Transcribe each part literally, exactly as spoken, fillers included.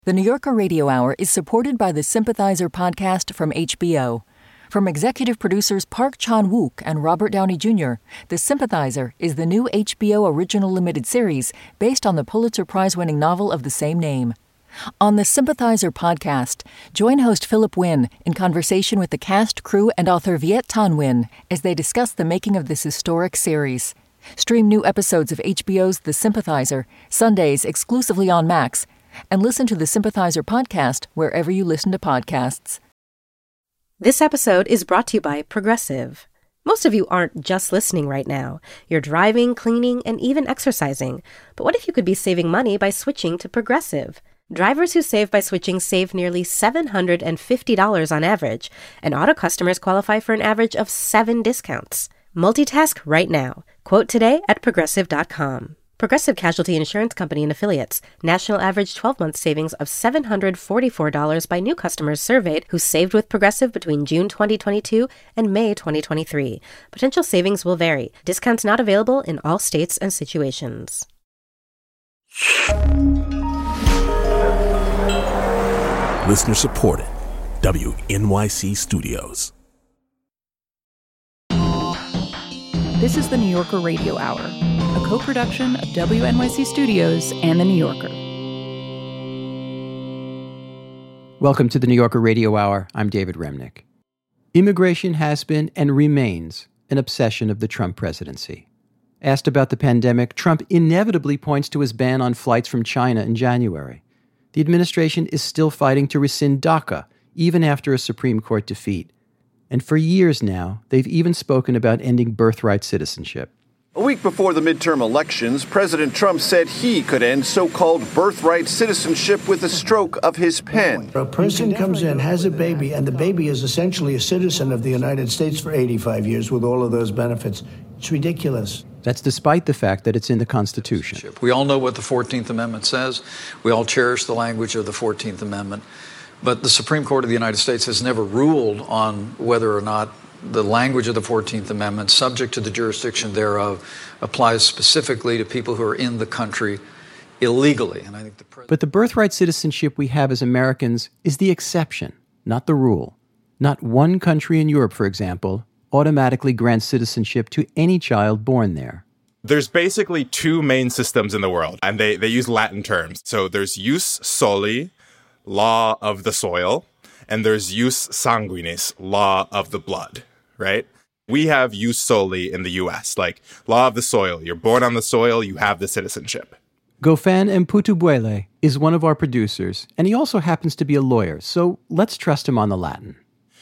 The New Yorker Radio Hour is supported by the Sympathizer podcast from H B O. From executive producers Park Chan-wook and Robert Downey Junior, The Sympathizer is the new H B O original limited series based on the Pulitzer Prize-winning novel of the same name. On the Sympathizer podcast, join host Philip Wynn in conversation with the cast, crew, and author Viet Thanh Nguyen as they discuss the making of this historic series. Stream new episodes of H B O's The Sympathizer, Sundays exclusively on Max, and listen to the Sympathizer podcast wherever you listen to podcasts. This episode is brought to you by Progressive. Most of you aren't just listening right now. You're driving, cleaning, and even exercising. But what if you could be saving money by switching to Progressive? Drivers who save by switching save nearly seven hundred fifty dollars on average, and auto customers qualify for an average of seven discounts. Multitask right now. Quote today at progressive dot com. Progressive Casualty Insurance Company and Affiliates. National average twelve-month savings of seven hundred forty-four dollars by new customers surveyed who saved with Progressive between June twenty twenty-two and May twenty twenty-three. Potential savings will vary. Discounts not available in all states and situations. Listener supported. W N Y C Studios. This is the New Yorker Radio Hour, a co-production of W N Y C Studios and The New Yorker. Welcome to the New Yorker Radio Hour. I'm David Remnick. Immigration has been and remains an obsession of the Trump presidency. Asked about the pandemic, Trump inevitably points to his ban on flights from China in January. The administration is still fighting to rescind DACA, even after a Supreme Court defeat. And for years now, they've even spoken about ending birthright citizenship. A week before the midterm elections, President Trump said he could end so-called birthright citizenship with a stroke of his pen. A person comes in, has a baby, and the baby is essentially a citizen of the United States for eighty-five years with all of those benefits. It's ridiculous. That's despite the fact that it's in the Constitution. We all know what the fourteenth Amendment says. We all cherish the language of the fourteenth Amendment. But the Supreme Court of the United States has never ruled on whether or not the language of the fourteenth Amendment, subject to the jurisdiction thereof, applies specifically to people who are in the country illegally. And I think the pres- But the birthright citizenship we have as Americans is the exception, not the rule. Not one country in Europe, for example, automatically grants citizenship to any child born there. There's basically two main systems in the world, and they, they use Latin terms. So there's jus soli, law of the soil, and there's jus sanguinis, law of the blood, right? We have jus soli in the U S, like law of the soil. You're born on the soil, you have the citizenship. Gofan Mputubuele is one of our producers, and he also happens to be a lawyer, so let's trust him on the Latin.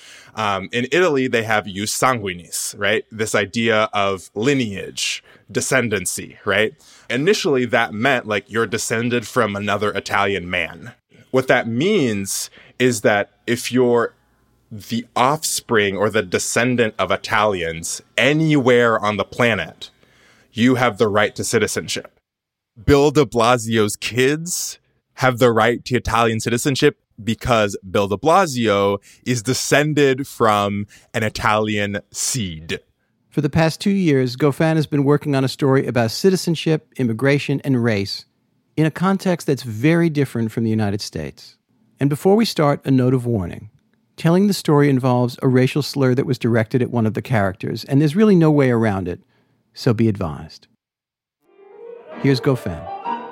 Um, in Italy, they have jus sanguinis, right? This idea of lineage, descendancy, right? Initially, that meant like you're descended from another Italian man. What that means is that if you're the offspring or the descendant of Italians anywhere on the planet, you have the right to citizenship. Bill de Blasio's kids have the right to Italian citizenship because Bill de Blasio is descended from an Italian seed. For the past two years, Gofan has been working on a story about citizenship, immigration, and race in a context that's very different from the United States. And before we start, a note of warning. Telling the story involves a racial slur that was directed at one of the characters, and there's really no way around it, so be advised. Here's Gofan.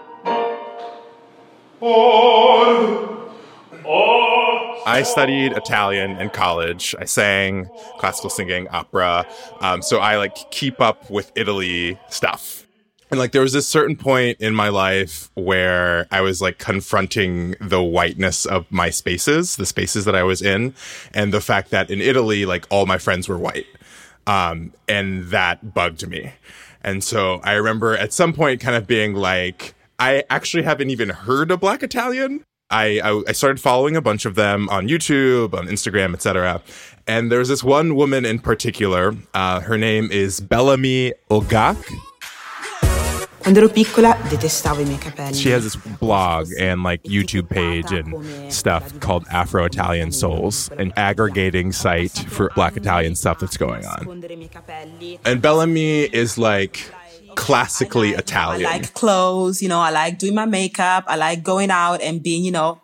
I studied Italian in college. I sang classical singing, opera. Um, so I like keep up with Italy stuff. And like there was this certain point in my life where I was like confronting the whiteness of my spaces, the spaces that I was in, and the fact that in Italy, like all my friends were white. Um, and that bugged me. And so I remember at some point kind of being like, I actually haven't even heard of Black Italian. I, I, I started following a bunch of them on YouTube, on Instagram, et cetera. And there's this one woman in particular. Uh, her name is Bellamy Ogak. Quando ero piccola detestavo I miei capelli. She has this blog and like YouTube page and stuff called Afro-Italian Souls, an aggregating site for Black Italian stuff that's going on. And Bellamy is like classically Italian. I like clothes, you know, I like doing my makeup, I like going out and being, you know,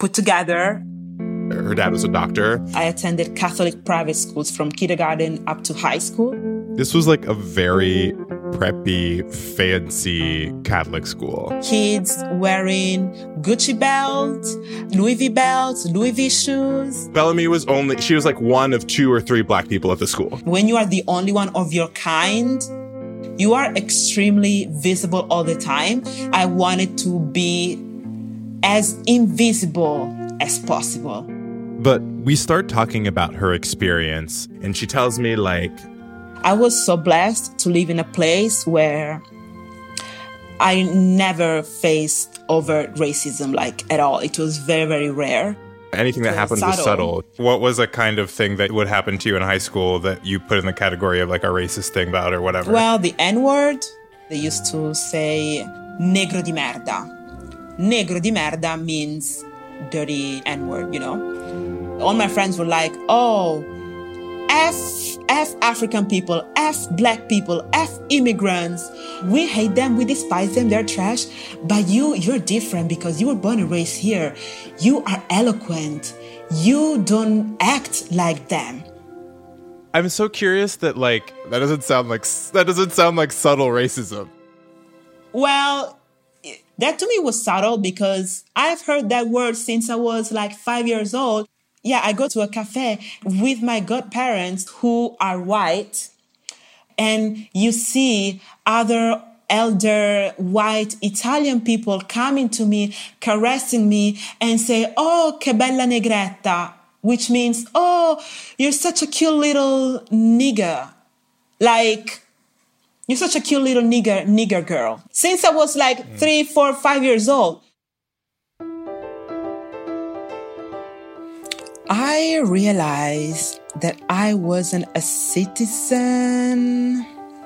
put together. Her dad was a doctor. I attended Catholic private schools from kindergarten up to high school. This was like a very preppy, fancy Catholic school. Kids wearing Gucci belts, Louis V belts, Louis V shoes. Bellamy was only, she was like one of two or three black people at the school. When you are the only one of your kind, you are extremely visible all the time. I wanted to be as invisible as possible. But we start talking about her experience, and she tells me, like, I was so blessed to live in a place where I never faced overt racism, like, at all. It was very, very rare. Anything that happened was subtle. What was a kind of thing that would happen to you in high school that you put in the category of, like, a racist thing about or whatever? Well, the N-word. They used to say, negro di merda. Negro di merda means dirty N-word, you know? All my friends were like, oh, F, F African people, F black people, F immigrants. We hate them, we despise them, they're trash. But you, you're different because you were born and raised here. You are eloquent. You don't act like them. I'm so curious that, like, that doesn't sound like, that doesn't sound like subtle racism. Well, that to me was subtle because I've heard that word since I was like five years old. Yeah, I go to a cafe with my godparents who are white, and you see other elder white Italian people coming to me, caressing me, and say, oh, che bella negretta, which means, oh, you're such a cute little nigger. Like, you're such a cute little nigger, nigger girl. Since I was like mm. three, four, five years old. I realized that I wasn't a citizen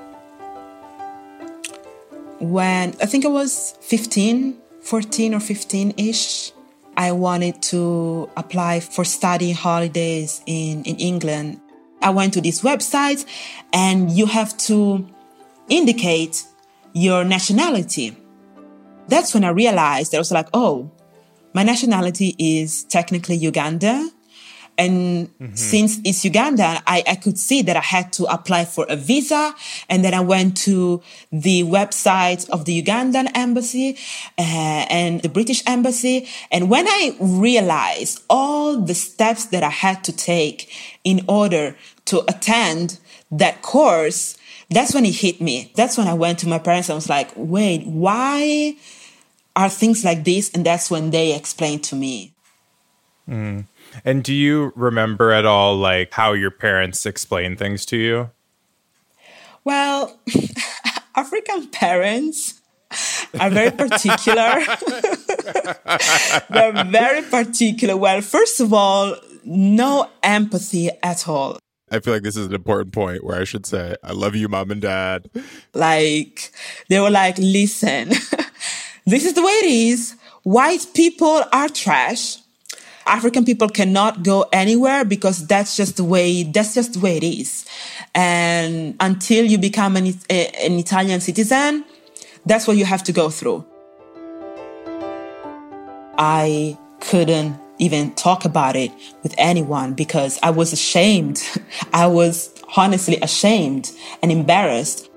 when I think I was fifteen, fourteen or fifteen-ish. I wanted to apply for study holidays in, in England. I went to these websites and you have to indicate your nationality. That's when I realized that I was like, oh, my nationality is technically Uganda. And mm-hmm. since it's Uganda, I, I could see that I had to apply for a visa. And then I went to the website of the Ugandan embassy uh, and the British embassy. And when I realized all the steps that I had to take in order to attend that course, that's when it hit me. That's when I went to my parents and was like, wait, why are things like this? And that's when they explained to me. Mm. And do you remember at all, like, how your parents explain things to you? Well, African parents are very particular. They're very particular. Well, first of all, no empathy at all. I feel like this is an important point where I should say, I love you, mom and dad. Like, they were like, listen, this is the way it is. White people are trash. African people cannot go anywhere because that's just the way, that's just the way it is. And until you become an, an Italian citizen, that's what you have to go through. I couldn't even talk about it with anyone because I was ashamed. I was honestly ashamed and embarrassed.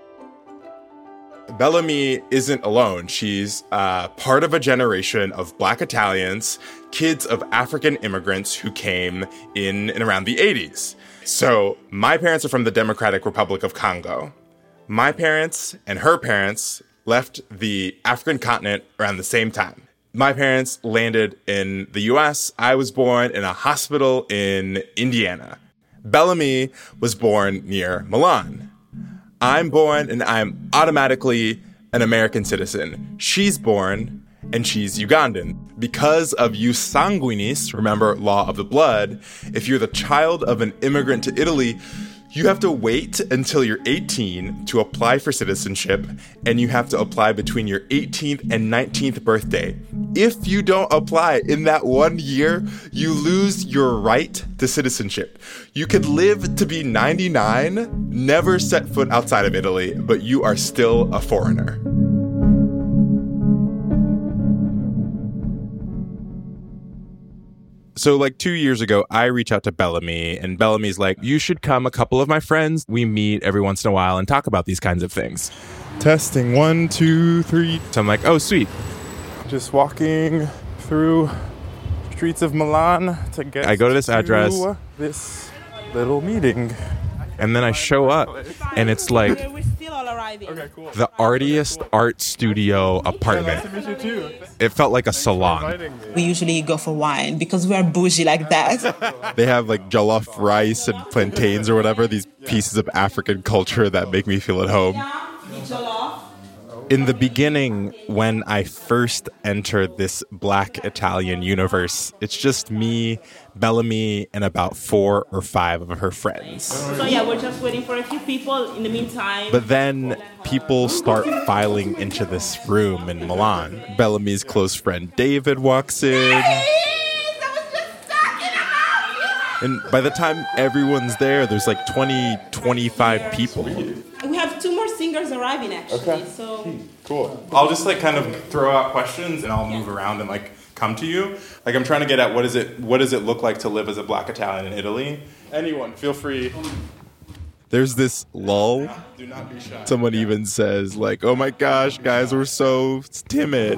Bellamy isn't alone. She's uh, part of a generation of Black Italians, kids of African immigrants who came in and around the eighties. So my parents are from the Democratic Republic of Congo. My parents and her parents left the African continent around the same time. My parents landed in the U S. I was born in a hospital in Indiana. Bellamy was born near Milan. I'm born and I'm automatically an American citizen. She's born and she's Ugandan. Because of jus sanguinis, remember, law of the blood, if you're the child of an immigrant to Italy, you have to wait until you're eighteen to apply for citizenship, and you have to apply between your eighteenth and nineteenth birthday. If you don't apply in that one year, you lose your right to citizenship. You could live to be ninety-nine, never set foot outside of Italy, but you are still a foreigner. So like two years ago, I reach out to Bellamy, and Bellamy's like, you should come, a couple of my friends. We meet every once in a while and talk about these kinds of things. Testing, one, two, three. So I'm like, oh, sweet. Just walking through streets of Milan to get I go to this to address. This little meeting. And then I show up, and it's like the artiest art studio apartment. It felt like a salon. We usually go for wine because we are bougie like that. They have like jollof rice and plantains or whatever, these pieces of African culture that make me feel at home. In the beginning, when I first entered this Black Italian universe, it's just me, Bellamy, and about four or five of her friends. So yeah, we're just waiting for a few people in the meantime. But then people start filing into this room in Milan. Bellamy's close friend David walks in. And by the time everyone's there, there's like twenty, twenty-five people. We have two more singers arriving, actually. Okay. So cool. I'll just like kind of throw out questions, and I'll move around and like come to you. Like I'm trying to get at what is it what does it look like to live as a Black Italian in Italy? Anyone, feel free. There's this lull. Do not be shy. Someone even says like, "Oh my gosh, guys, we're so timid."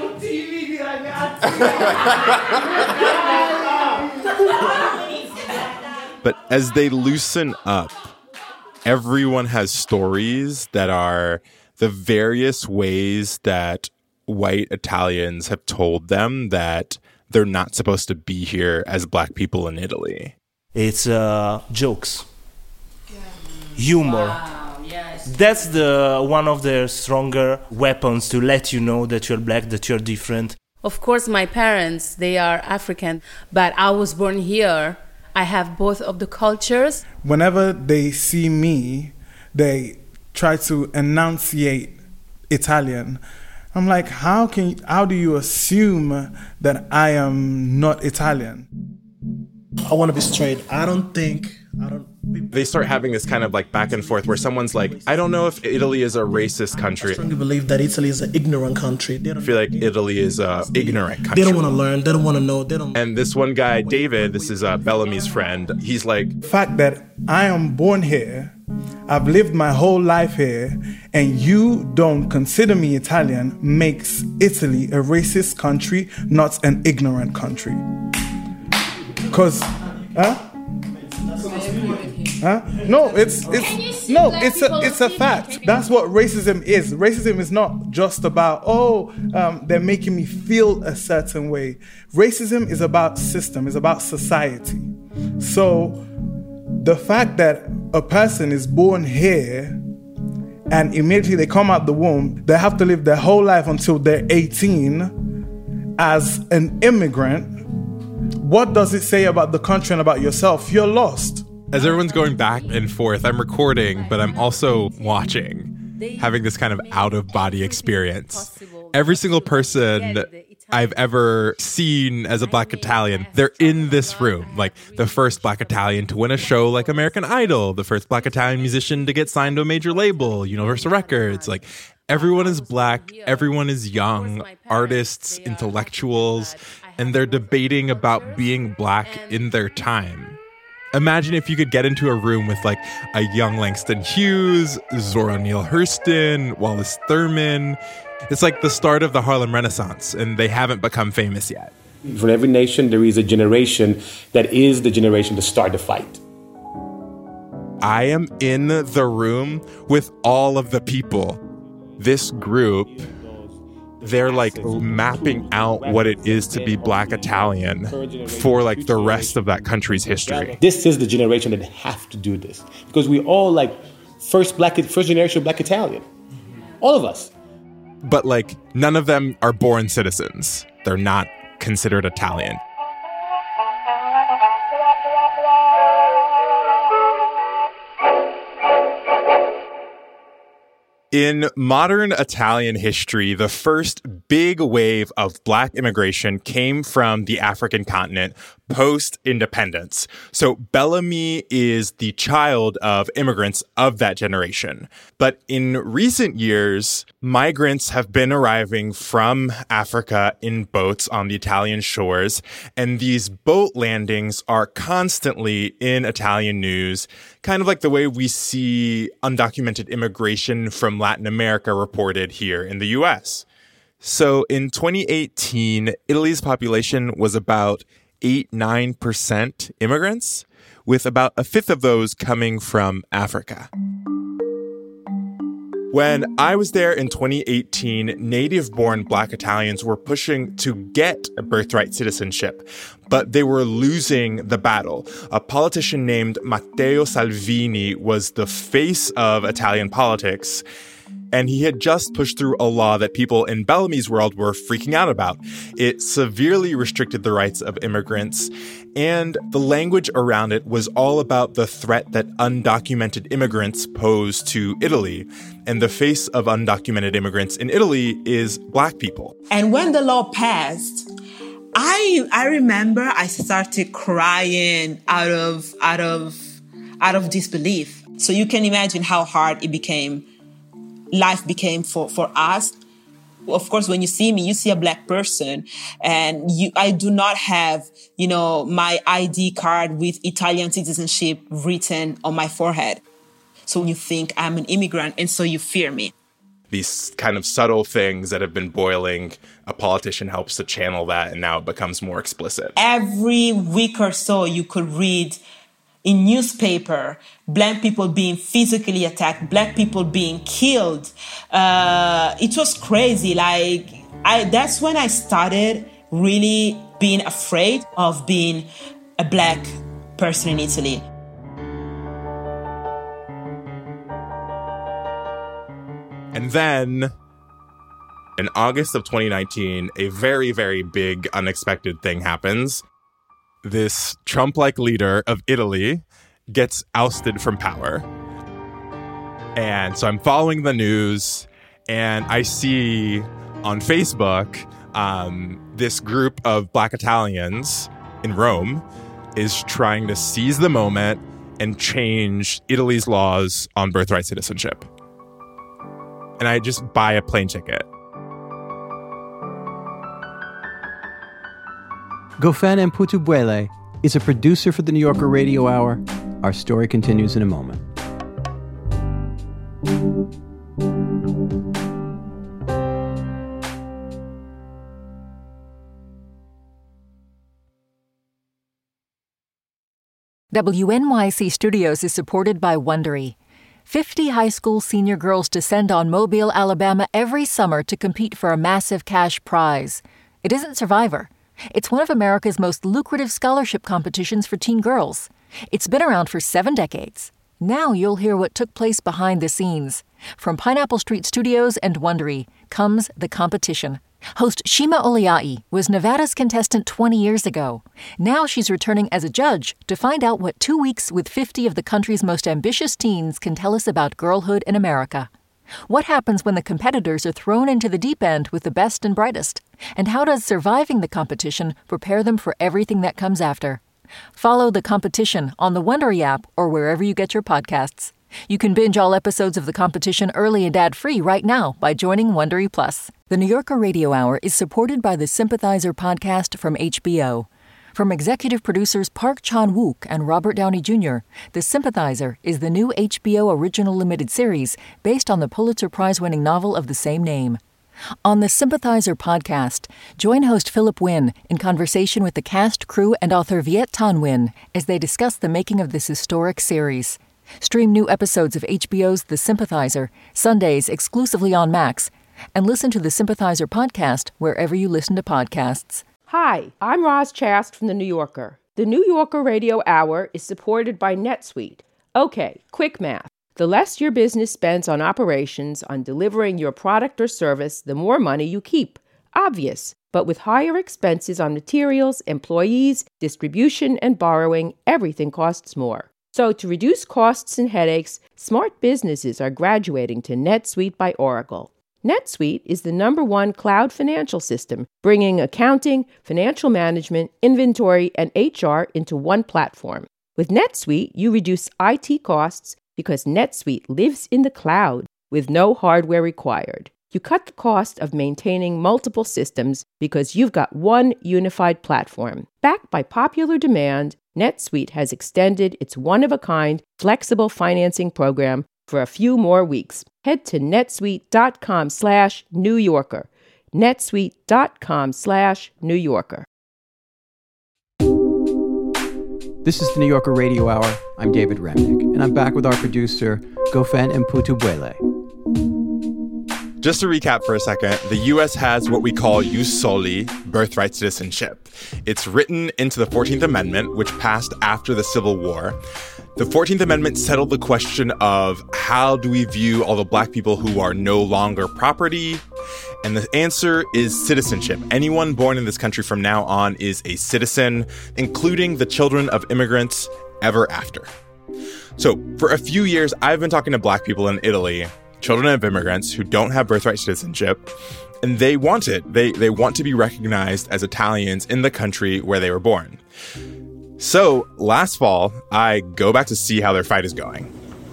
But as they loosen up, everyone has stories that are the various ways that white Italians have told them that they're not supposed to be here as Black people in Italy. It's uh, jokes, humor. Wow, yes. That's the one of their stronger weapons to let you know that you're Black, that you're different. Of course, my parents, they are African, but I was born here. I have both of the cultures. Whenever they see me, they try to enunciate Italian. I'm like, how can how do you assume that I am not Italian? I want to be straight. I don't think I don't They start having this kind of like back and forth where someone's like, I don't know if Italy is a racist country. I strongly believe that Italy is an ignorant country. They don't I feel like Italy is a ignorant country. They don't want to learn. They don't want to know. They don't. And this one guy, David, this is uh, Bellamy's friend. He's like, the fact that I am born here, I've lived my whole life here, and you don't consider me Italian makes Italy a racist country, not an ignorant country. Because, huh? Huh? No, it's it's no, it's a it's a fact. That's what racism is. Racism is not just about oh, um, they're making me feel a certain way. Racism is about system. It's about society. So the fact that a person is born here and immediately they come out the womb, they have to live their whole life until they're eighteen as an immigrant. What does it say about the country and about yourself? You're lost. As everyone's going back and forth, I'm recording, but I'm also watching, having this kind of out-of-body experience. Every single person I've ever seen as a Black Italian, they're in this room. Like the first Black Italian to win a show like American Idol, the first Black Italian musician to get signed to a major label, Universal Records. Like everyone is Black, everyone is young, artists, intellectuals, and they're debating about being Black in their time. Imagine if you could get into a room with like a young Langston Hughes, Zora Neale Hurston, Wallace Thurman. It's like the start of the Harlem Renaissance, and they haven't become famous yet. For every nation, there is a generation that is the generation to start the fight. I am in the room with all of the people. This group, they're like mapping out what it is to be Black Italian for like the rest of that country's history. This is the generation that have to do this because we all like first black, first generation Black Italian, all of us. But like none of them are born citizens. They're not considered Italian. In modern Italian history, the first big wave of Black immigration came from the African continent, post-independence. So Bellamy is the child of immigrants of that generation. But in recent years, migrants have been arriving from Africa in boats on the Italian shores, and these boat landings are constantly in Italian news, kind of like the way we see undocumented immigration from Latin America reported here in the U S. So in twenty eighteen, Italy's population was about eight to nine percent immigrants, with about a fifth of those coming from Africa. When I was there in twenty eighteen, native-born Black Italians were pushing to get a birthright citizenship, but they were losing the battle. A politician named Matteo Salvini was the face of Italian politics, and he had just pushed through a law that people in Bellamy's world were freaking out about. It severely restricted the rights of immigrants, and the language around it was all about the threat that undocumented immigrants pose to Italy. And the face of undocumented immigrants in Italy is Black people. And when the law passed, I I remember I started crying out of out of out of disbelief. So you can imagine how hard it became. Life became for, for us. Of course, when you see me, you see a Black person, and you, I do not have, you know, my I D card with Italian citizenship written on my forehead. So you think I'm an immigrant, and so you fear me. These kind of subtle things that have been boiling, a politician helps to channel that, and now it becomes more explicit. Every week or so, you could read in newspaper, Black people being physically attacked, Black people being killed. Uh, it was crazy. Like, I, that's when I started really being afraid of being a Black person in Italy. And then, in August of twenty nineteen, a very, very big, unexpected thing happens. This Trump-like leader of Italy gets ousted from power. And so I'm following the news, and I see on Facebook um, this group of Black Italians in Rome is trying to seize the moment and change Italy's laws on birthright citizenship. And I just buy a plane ticket. Gofen Mputubwele is a producer for the New Yorker Radio Hour. Our story continues in a moment. W N Y C Studios is supported by Wondery. fifty high school senior girls descend on Mobile, Alabama every summer to compete for a massive cash prize. It isn't Survivor. It's one of America's most lucrative scholarship competitions for teen girls. It's been around for seven decades. Now you'll hear what took place behind the scenes. From Pineapple Street Studios and Wondery comes The Competition. Host Shima Oliai was Nevada's contestant twenty years ago. Now she's returning as a judge to find out what two weeks with fifty of the country's most ambitious teens can tell us about girlhood in America. What happens when the competitors are thrown into the deep end with the best and brightest? And how does surviving the competition prepare them for everything that comes after? Follow The Competition on the Wondery app or wherever you get your podcasts. You can binge all episodes of The Competition early and ad-free right now by joining Wondery Plus. The New Yorker Radio Hour is supported by the Sympathizer podcast from H B O. From executive producers Park Chan-wook and Robert Downey Junior, The Sympathizer is the new H B O original limited series based on the Pulitzer Prize-winning novel of the same name. On the Sympathizer podcast, join host Philip Wynn in conversation with the cast, crew, and author Viet Thanh Nguyen as they discuss the making of this historic series. Stream new episodes of H B O's The Sympathizer, Sundays exclusively on Max, and listen to the Sympathizer podcast wherever you listen to podcasts. Hi, I'm Roz Chast from The New Yorker. The New Yorker Radio Hour is supported by NetSuite. Okay, quick math. The less your business spends on operations, on delivering your product or service, the more money you keep. Obvious. But with higher expenses on materials, employees, distribution, and borrowing, everything costs more. So to reduce costs and headaches, smart businesses are graduating to NetSuite by Oracle. NetSuite is the number one cloud financial system, bringing accounting, financial management, inventory, and H R into one platform. With NetSuite, you reduce I T costs because NetSuite lives in the cloud with no hardware required. You cut the cost of maintaining multiple systems because you've got one unified platform. Backed by popular demand, NetSuite has extended its one-of-a-kind flexible financing program for a few more weeks. Head to netsuite.com slash New Yorker. netsuite.com slash New Yorker. This is the New Yorker Radio Hour. I'm David Remnick, and I'm back with our producer, Gofen Mputubwele. Just to recap for a second, the U S has what we call jus soli, birthright citizenship. It's written into the fourteenth Amendment, which passed after the Civil War. The fourteenth Amendment settled the question of how do we view all the black people who are no longer property? And the answer is citizenship. Anyone born in this country from now on is a citizen, including the children of immigrants ever after. So for a few years, I've been talking to black people in Italy, children of immigrants who don't have birthright citizenship, and they want it. They they want to be recognized as Italians in the country where they were born. So last fall, I go back to see how their fight is going.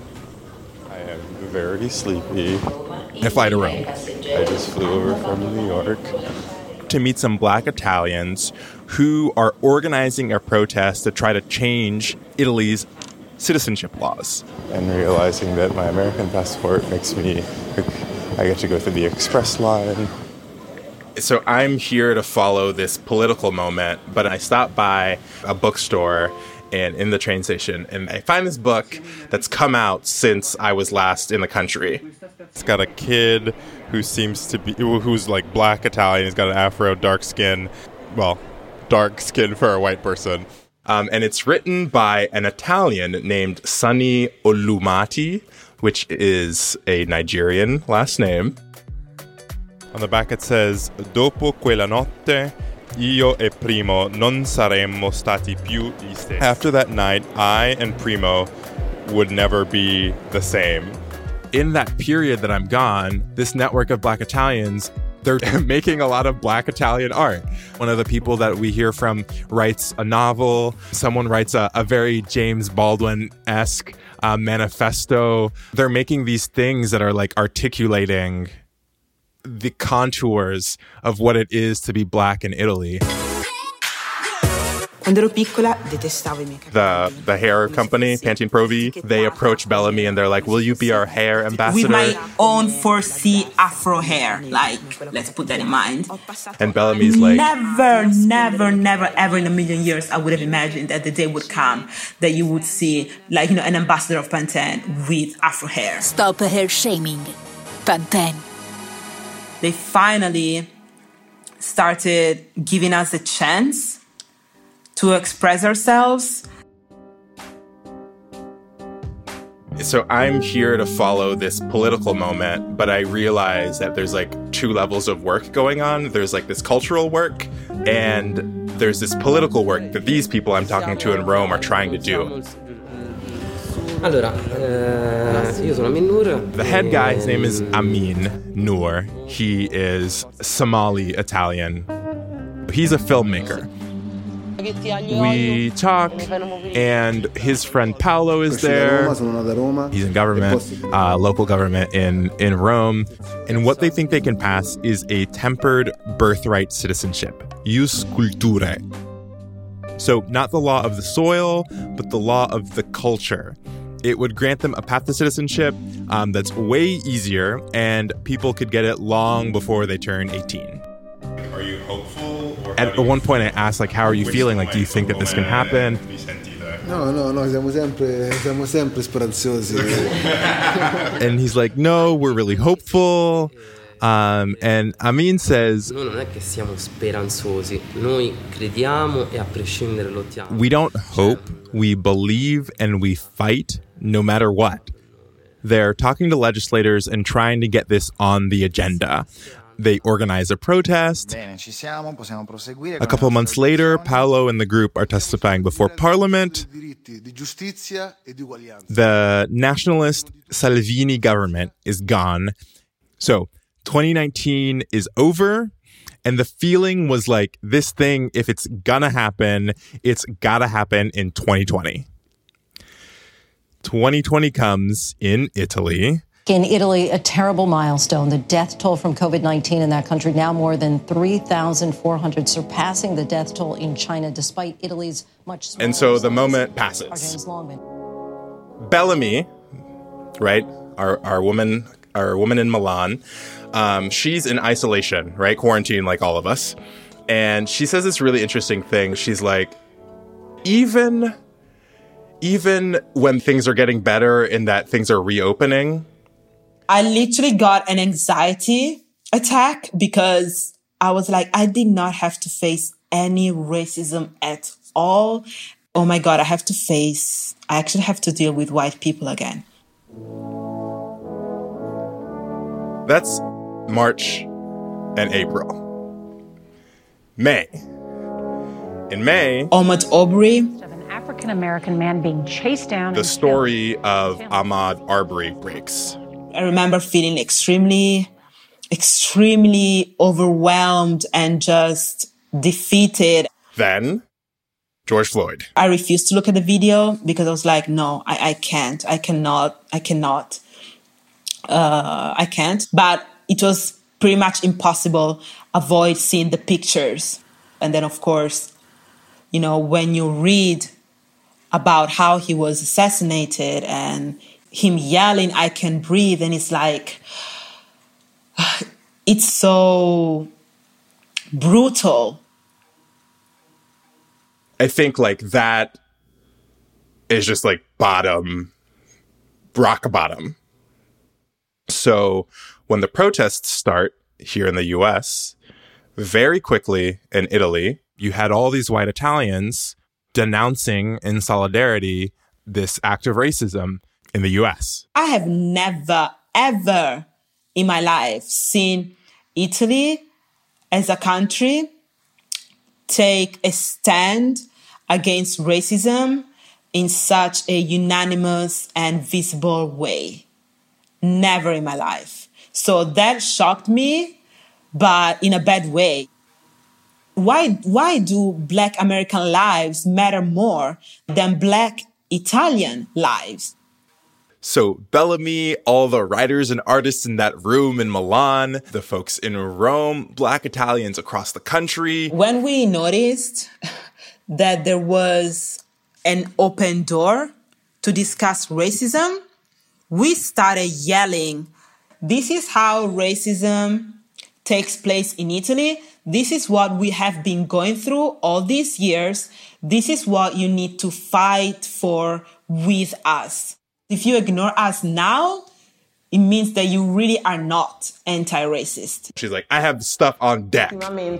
I am very sleepy. I fly to Rome. I just flew over from New York to meet some black Italians who are organizing a protest to try to change Italy's citizenship laws. And realizing that my American passport makes me, I get to go through the express line. So I'm here to follow this political moment, but I stop by a bookstore and in the train station, and I find this book that's come out since I was last in the country. It's got a kid who seems to be, who's like black Italian. He's got an afro, dark skin, well, dark skin for a white person. Um, and it's written by an Italian named Sunny Olumati, which is a Nigerian last name. On the back it says, Dopo quella notte, io e Primo non saremmo stati più gli stessi. After that night, I and Primo would never be the same. In that period that I'm gone, this network of black Italians, they're making a lot of black Italian art. One of the people that we hear from writes a novel. Someone writes a, a very James Baldwin-esque uh, manifesto. They're making these things that are like articulating the contours of what it is to be black in Italy. The the hair company, Pantene Pro-V, they approach Bellamy and they're like, will you be our hair ambassador? With my own four C afro hair, like, let's put that in mind. And Bellamy's like, never, never, never, ever in a million years I would have imagined that the day would come that you would see, like, you know, an ambassador of Pantene with afro hair. Stop hair shaming, Pantene. They finally started giving us a chance to express ourselves. So I'm here to follow this political moment, but I realize that there's like two levels of work going on. There's like this cultural work, and there's this political work that these people I'm talking to in Rome are trying to do. Allora, uh, io sono Amin Noor. The head guy, his name is Amin Noor. He is Somali Italian. He's a filmmaker. We talk, and his friend Paolo is there. He's in government, uh, local government in, in Rome. And what they think they can pass is a tempered birthright citizenship, jus culturae. So not the law of the soil, but the law of the culture. It would grant them a path to citizenship um, that's way easier, and people could get it long before they turn eighteen. Are you hopeful? Or At one point I asked, like, how are you feeling? Like, do you think that this can happen? No, no, no, siamo sempre, siamo sempre speranzosi. And he's like, no, we're really hopeful. Um, and Amin says, Noi non è che siamo speranzosi, noi crediamo e a prescindere lottiamo. We don't hope, we believe, and we fight no matter what. They're talking to legislators and trying to get this on the agenda. They organize a protest. A couple of months later, Paolo and the group are testifying before Parliament. The nationalist Salvini government is gone. So twenty nineteen is over. And the feeling was like, this thing, if it's gonna happen, it's gotta happen in twenty twenty. twenty twenty comes in Italy. In Italy, a terrible milestone. The death toll from covid nineteen in that country now more than three thousand four hundred, surpassing the death toll in China, despite Italy's much smaller. And so the moment passes. Bellamy, right, our, our woman, our woman in Milan, Um, she's in isolation, right? Quarantine like all of us. And she says this really interesting thing. She's like, even, even when things are getting better and that things are reopening. I literally got an anxiety attack because I was like, I did not have to face any racism at all. Oh my God, I have to face, I actually have to deal with white people again. That's March and April. May. In May, Ahmaud Arbery, an African-American man being chased down. The story of Ahmaud Arbery breaks. I remember feeling extremely, extremely overwhelmed and just defeated. Then, George Floyd. I refused to look at the video because I was like, no, I, I can't. I cannot. I cannot. Uh, I can't. But it was pretty much impossible avoid seeing the pictures. And then, of course, you know, when you read about how he was assassinated and him yelling, I can breathe. And it's like, it's so brutal. I think like that is just like bottom, rock bottom. So when the protests start here in the U S, very quickly in Italy, you had all these white Italians denouncing in solidarity this act of racism in the U S. I have never, ever in my life seen Italy as a country take a stand against racism in such a unanimous and visible way. Never in my life. So that shocked me, but in a bad way. Why, why do Black American lives matter more than Black Italian lives? So Bellamy, all the writers and artists in that room in Milan, the folks in Rome, Black Italians across the country. When we noticed that there was an open door to discuss racism, we started yelling, this is how racism takes place in Italy. This is what we have been going through all these years. This is what you need to fight for with us. If you ignore us now, it means that you really are not anti-racist. She's like, I have stuff on deck.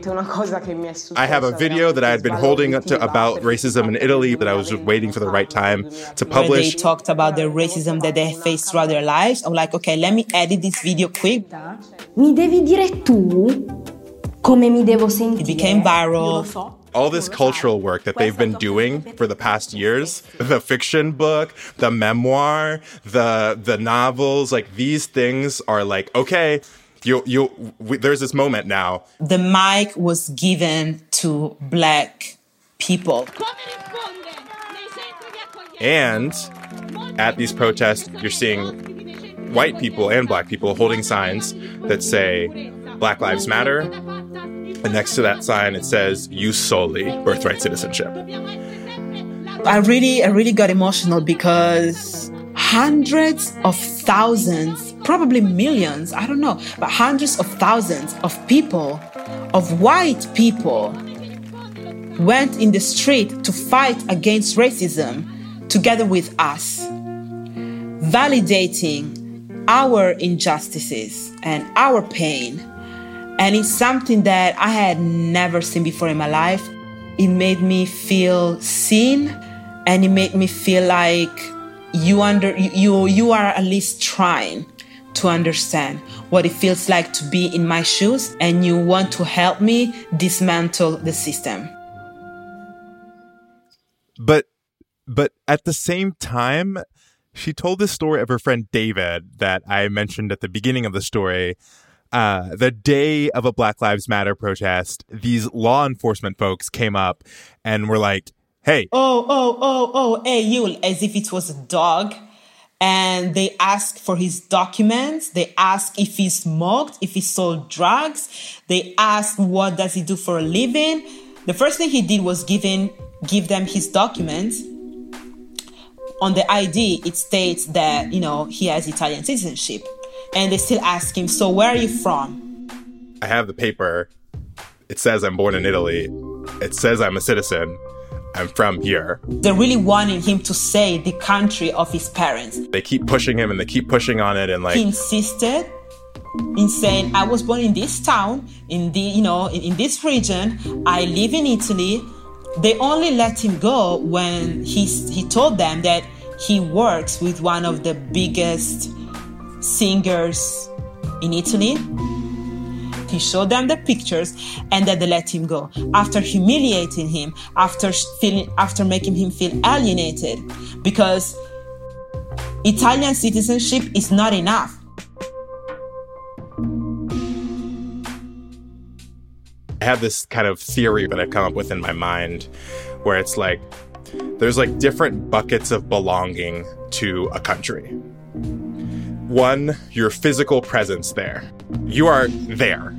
I have a video that I had been holding to about racism in Italy that I was just waiting for the right time to publish. Where they talked about the racism that they faced throughout their lives. I'm like, okay, let me edit this video quick. Mi devi dire tu come mi devo sentire. It became viral. All this cultural work that they've been doing for the past years, the fiction book, the memoir, the the novels, like these things are like, okay, you you we, there's this moment now. The mic was given to Black people. And at these protests, you're seeing white people and Black people holding signs that say Black Lives Matter. And next to that sign, it says, use solely birthright citizenship. I really, I really got emotional because hundreds of thousands, probably millions, I don't know, but hundreds of thousands of people, of white people, went in the street to fight against racism together with us, validating our injustices and our pain. And it's something that I had never seen before in my life. It made me feel seen, and it made me feel like you under you you are at least trying to understand what it feels like to be in my shoes, and you want to help me dismantle the system. But but at the same time, she told this story of her friend David that I mentioned at the beginning of the story, uh, the day of a Black Lives Matter protest, these law enforcement folks came up and were like, hey. Oh, oh, oh, oh, hey, you, as if it was a dog. And they asked for his documents. They asked if he smoked, if he sold drugs. They asked what does he do for a living. The first thing he did was give, in, give them his documents. On the I D, it states that, you know, he has Italian citizenship. And they still ask him, so where are you from? I have the paper. It says I'm born in Italy. It says I'm a citizen. I'm from here. They're really wanting him to say the country of his parents. They keep pushing him and they keep pushing on it and like... He insisted in saying, I was born in this town, in the, you know, in, in this region. I live in Italy. They only let him go when he, he told them that he works with one of the biggest singers in Italy. He showed them the pictures and then they let him go. After humiliating him, after feeling, after making him feel alienated, because Italian citizenship is not enough. I have this kind of theory that I've come up with in my mind where it's like, there's like different buckets of belonging to a country. One, your physical presence there. You are there.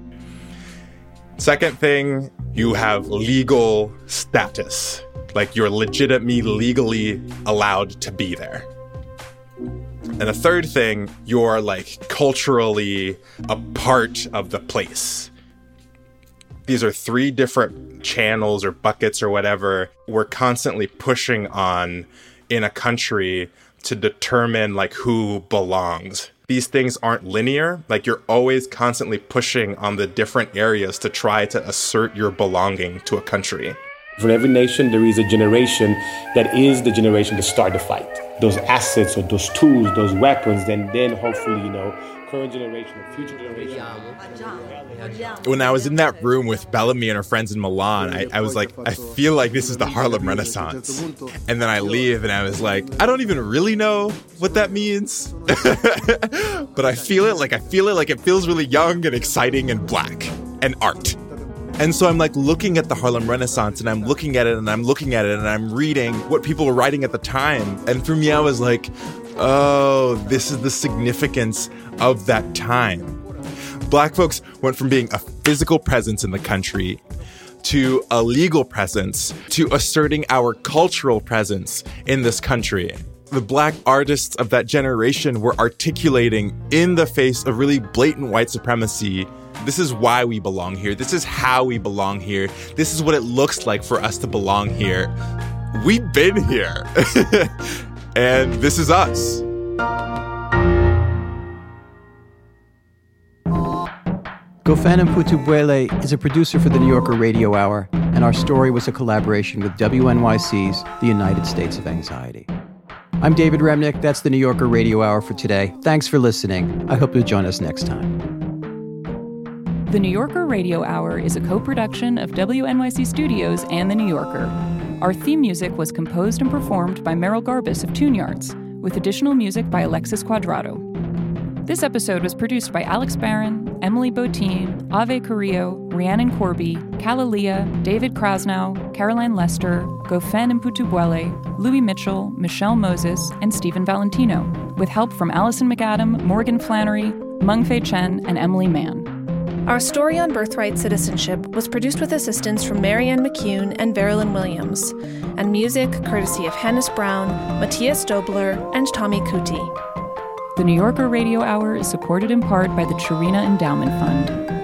Second thing, you have legal status. Like you're legitimately legally allowed to be there. And the third thing, you're like culturally a part of the place. These are three different channels or buckets or whatever we're constantly pushing on in a country to determine like who belongs. These things aren't linear. Like you're always constantly pushing on the different areas to try to assert your belonging to a country. For every nation, there is a generation that is the generation to start the fight. Those assets or those tools, those weapons, and then hopefully, you know, current generation or future generation. When I was in that room with Bellamy and her friends in Milan, I, I was like, I feel like this is the Harlem Renaissance. And then I leave and I was like, I don't even really know what that means. But I feel it like I feel it like it feels really young and exciting and black and art. And so I'm like looking at the Harlem Renaissance and I'm looking at it and I'm looking at it and I'm reading what people were writing at the time. And for me, I was like, oh, this is the significance of that time. Black folks went from being a physical presence in the country to a legal presence to asserting our cultural presence in this country. The Black artists of that generation were articulating in the face of really blatant white supremacy. This is why we belong here. This is how we belong here. This is what it looks like for us to belong here. We've been here. And this is us. Gofana Mputubwele is a producer for the New Yorker Radio Hour, and our story was a collaboration with W N Y C's The United States of Anxiety. I'm David Remnick. That's the New Yorker Radio Hour for today. Thanks for listening. I hope you'll join us next time. The New Yorker Radio Hour is a co-production of W N Y C Studios and The New Yorker. Our theme music was composed and performed by Merrill Garbus of Tune Yards, with additional music by Alexis Quadrado. This episode was produced by Alex Barron, Emily Botine, Ave Carrillo, Rhiannon Corby, Kalalia, David Krasnow, Caroline Lester, Gofen Mputubwele, Louis Mitchell, Michelle Moses, and Stephen Valentino, with help from Allison McAdam, Morgan Flannery, Mengfei Chen, and Emily Mann. Our story on birthright citizenship was produced with assistance from Marianne McCune and Verilyn Williams, and music courtesy of Hannes Brown, Matthias Dobler, and Tommy Kuti. The New Yorker Radio Hour is supported in part by the Chirina Endowment Fund.